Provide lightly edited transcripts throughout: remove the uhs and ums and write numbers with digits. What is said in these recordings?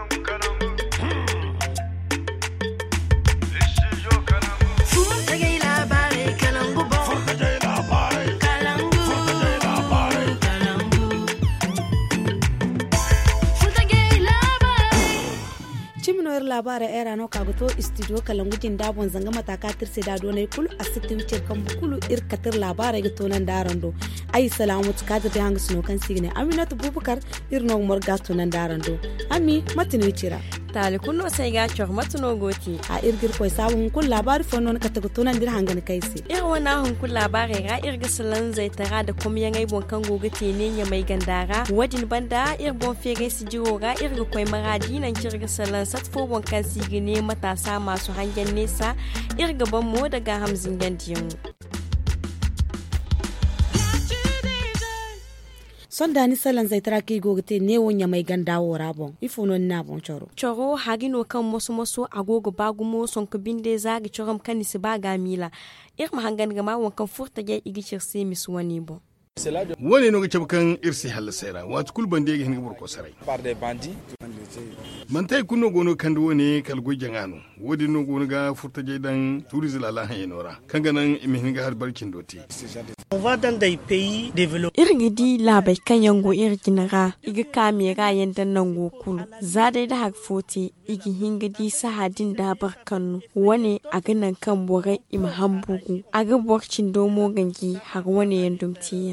labara era no kagoto studio kalangujin dabon zanga mataka tirse da donai kulu asitti wicir kan bukulu irkatir labara ga tonan darando ai salamu kadir da hangu suno kan signe aminatu bubukar irno morga tonan darando ami matin wicira tali kunno sai ga chor matuno goti a irgir koy sabun kun labari fonnon ka tago tonan dir hangan kaisi wana hun kun labari ga irga salan zai tara da kuma yangai bon kan gogate ne ya mai gandara wadin banda irbon fege si jiwo ga irga koy maradi nan kirga salan satfo bon kan sigine matasa masu hangen nesa irga ban mo daga hamzin gandiyan son dani salan zai tara ki gogate ne wonya mai gandawo rabon ifunon na bon choro hagino kan moso agogo bagumo son ka binde zagi choram kanisi baga mila irma hangan gama wankan furta ge igichir se miswani bon wani no gace kan irsi halasera wat kulban de hin gabur ko sarai man tay kunno gono kandu woni kal gojangano wodi no gono ga furta je dan tourisme la hayenora kanga nan imi hin ga har barkin doti on va dans des pays développés irgidi labai kan yango irginara iga kamera yanda nan go kulu zadai da har foti igi hingadi sahadin da barkanu wani a ganan kan borai imhambugu aga borcin domo gangi har wani yandumtiya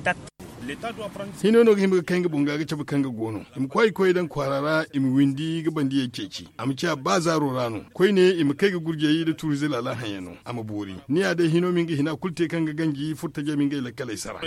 hino no himbe kanga bunga ga cabu kanga gono im koy dan kwarara im windi ga bandi yake ci am ci ba zaro rano koy ne im kai ga gurje yi da turize la hayano am bori ni ade hino minga hina kulte kanga gangi furta je minga la kala sara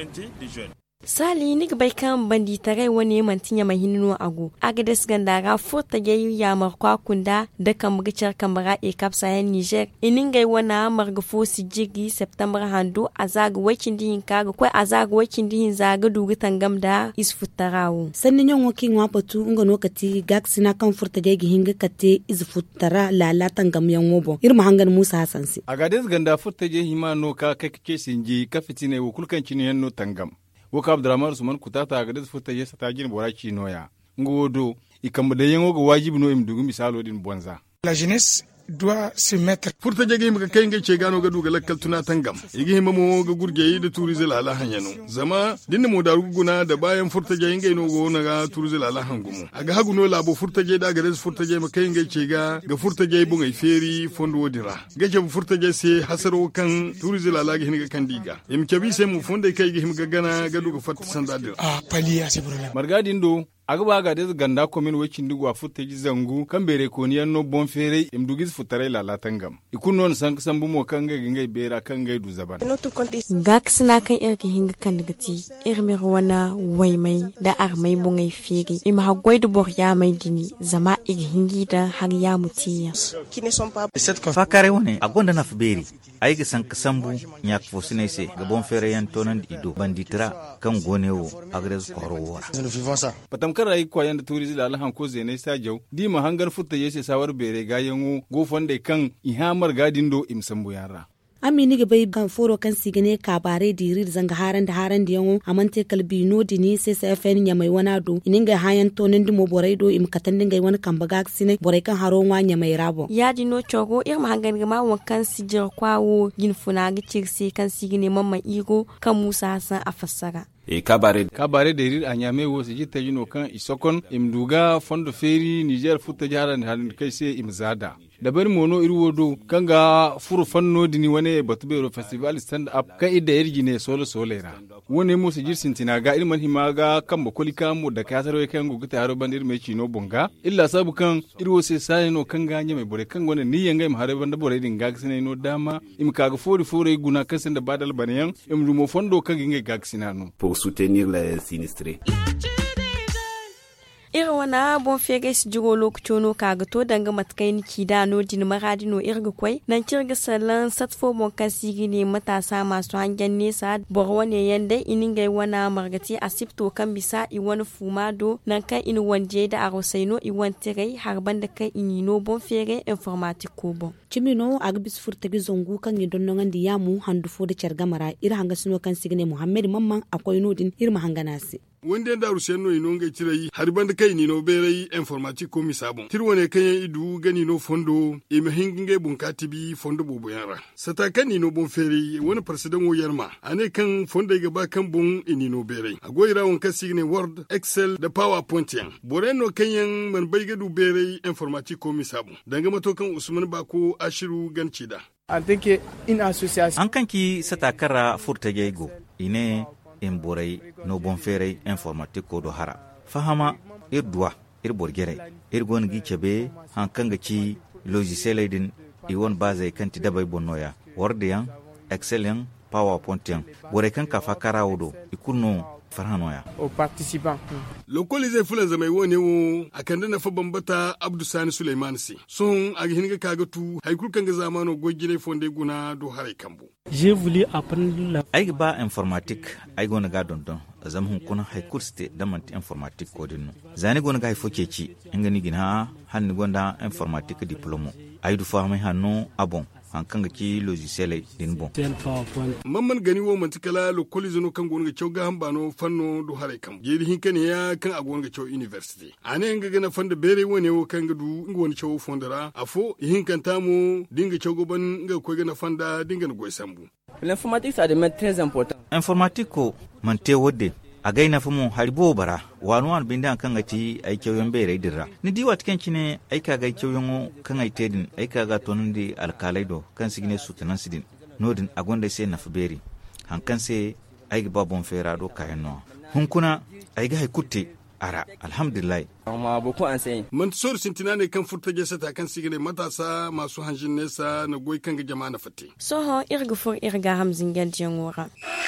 sali ni bai kan bandi tare wani mantinya mahinu agu agades gandara furta je ya markwa kunda da kan bugicar kamara e kapsa yan Niger iningai wana marga fosi jigi September handu azag wakin din kaga ko azag wakin din zaga dugu tangam da isfutarawo sannin yon wakin wa batu ngono kati gaksina kan furta je hinga kate isfutara la tangam yan wobo irma hangan Musa Hassansi agades ganda furta je himano ka kake sinji kafitine wo kulkan cin yanno tangam woka Abdurrahman Usman kutata ga da futa yesa tajin boraki noya ngodo ikamba da yango ga wajibi no im dugu misalo din bonza la jeunesse doit se mettre furta jage maka kai ngai ce gano ga duga lakkal tuna tangam igi himma mo ga gurge da turize la la hanyano zama dinna mo da ruguna da bayan furta jage ngai no go na ga turize la la hangumo aga haguno labo furta jage da ga des furta jage maka ngai ce ga furta jage bu ngai feri fondo wodira ga ce furta jage se hasaro kan turize la la ga hinga kan diga im kebi se mu fonde kai ga himga gana ga duga fatta sanda dir paliya se problème margadin do agaba ga des ganda komin wakin dugu furta ji zangu kan bere koniyan no bon fere im dugis futare la latangam ikunnon sank sambu mo kanga ngai bera kanga du zaban gaksina kan irki hinga kan dagati irmi wana waimai da armai bungai firi im hagwai du bor ya mai dini zama ig hingi da har ya mutiya fakare woni agonda na fberi aiga sank sambu nyak fosine se ga bon fere yan tonan ido banditra kan gonewo agres korowora kara yi kwayan da turizi da alhan ko zene sa jau di ma hangar futta yese sawar bere gayen go fonde kan ihamar gadin do imsambu yara amini ga bai kan foro kan sigine kabare dirir zanga haran da yango amante kalbi no dini sai sai fen nya mai wana do ininga hayan to nan dimo borai do im katan dinga wani kan baga sine borai kan haron wanya mai rabo ya dino chogo ir ma hangan ga ma wakan sijir kwawo gin funa ga cirsi kan sigine mamma igo kan Musa Hassan a fassara kabare da rir anyame wo se jita yino kan isokon imduga fondo feri Niger futta jaran halin kai sai imzada da bari mono irwodo kanga furu fanno dini wane batubero festival stand up kan idda irgine solo solera wone mo se jirsin tinaga irman himaga kan bakolika mu da kasaro kan guguta haro bandir mai chino bonga illa sabu kan irwo se sai no kan ganye mai bore kan gone ni yanga im hare banda bore din gagsine no dama im kaga fori guna kasin da badal banayan im rumo fondo kan ginga gagsina no soutenir les sinistrés. Irin wana bon fege si jigo lokutono kaga to danga matkai ni kida no din maradino irga kwai nan kirga salan satfo bon kasigi ne matasa masu hangen nesa borwane yanda iningai wana margati asipto kan bisa i wani fumado nan kan in wanje da arosaino i wantirai harban da kan inino bon fege informatiko bon Chimino agbis furtagi zongu kan ni donnongan di yamu handu fo da cergamara ira hanga sino kan signe Muhammad Mamman akoy nodin irma hanganasi wanda da rusiyan no ino ngai tirai har banda kai ni no berai informatique ko misabon tirwane kan idu gani no fondo e mahinginge bunkati bi fondo bobo yara sata kan ni no bon feri wani president wo yarma ane kan fondo ga ba kan bon ini no berai agoira won kan signe word excel da powerpoint yan boreno kanyan man bai ga du berai informatique ko misabon danga mato kan usman ba ko ashiru ganci da an kanki satakara furtage go ine in borai no bon fere informatique ko do hara fahama irduwa borgere gon gi kebe han kanga ci logiciel din i won base kanti dabay bonnoya word yan excel yan powerpoint yan bore kan ka fakara wodo ikunno farhanoya aux participants localiser fulan zamai wone wo akanda na fa bambata Abdou Sani Suleiman si son agi hinga kaga tu haykul kanga zamano gojire fonde guna do hare kambu j'ai voulu apprendre la ay ba informatique ay gona ga don zam hun kuna haykul ste damanti informatique ko dinno zani gona ga hay fokeci ingani gina hanni gonda informatique diplôme ay du fahmay hanno abon hankanga ki logiciel din bon mamman gani wo mantikala localiser no kan gonga choga hambano fanno do hare kam jeri hinkane ya kan agonga chow university ane nga gana fanda bere wone wo kan gadu ngoni chow fondara afo hinkanta mo dinga chogo ban nga ko gana fanda dinga no goysambu l'informatique ça devient très important informatique ko mante wodde a gaina fumu haribo bara wanu binda kan gati ai kyauyen bere dirra ni diwa tiken kine ai ka ga kyauyen kan ai tedin ai ka ga tonin di alkalai do kan signe sutanan sidin nodin agonda sai na fuberi hankan sai ai ga babon fera do kayan no hun kuna ai ga haikutte ara alhamdulillah amma boko an sai man sor sintina ne kan furta gesa ta kan sigine matasa masu hanjin nesa na goy kan ga jama'a na fatte soho irga hamzin geljen wora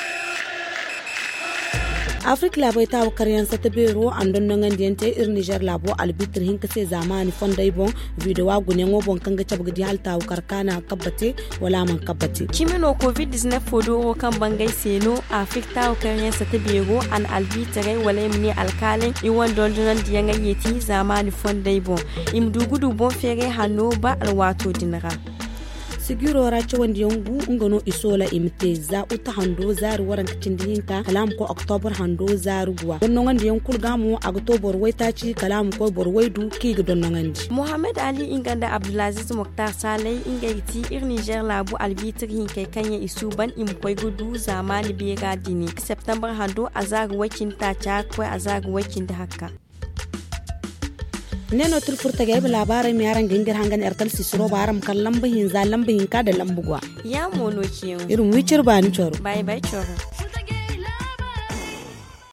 Afrique labo ta karyan sa tabero andon nangan diente ir Niger labo albitre hinka se zamani fonday bon video wa gunen wo bon kanga cabgadi halta karkana kabate wala man kabate kimino covid-19 fodo kan bangay seno Afrique ta karyan sa tabero an albitre wala mini alkalen i wondon donan diyanga yeti zamani fonday bon imdugudu bon fere hano ba alwato dinara sigiro race wanda yangu ngano isola imte za uta hando zaru waran kacin dinka kalam ko october hando zaru gwa donno ngandi yankul gamu october waitaci kalam ko borwaidu ki ga donno ngandi Mohamed Ali inganda Abdulaziz Mokhtar Saleh ingaiti ir Niger labu albitir hinkai kanya isuban im koy gudu zamani be gadini September hando azagu wakin ta cha ko azagu wakin da hakka neno tul furta ga labarai mi yaran gingir hangan ertal sisro baram kan lambahin za lambahin ka da lambugwa ya mono kiyo irin wicir ba ni choro bye choro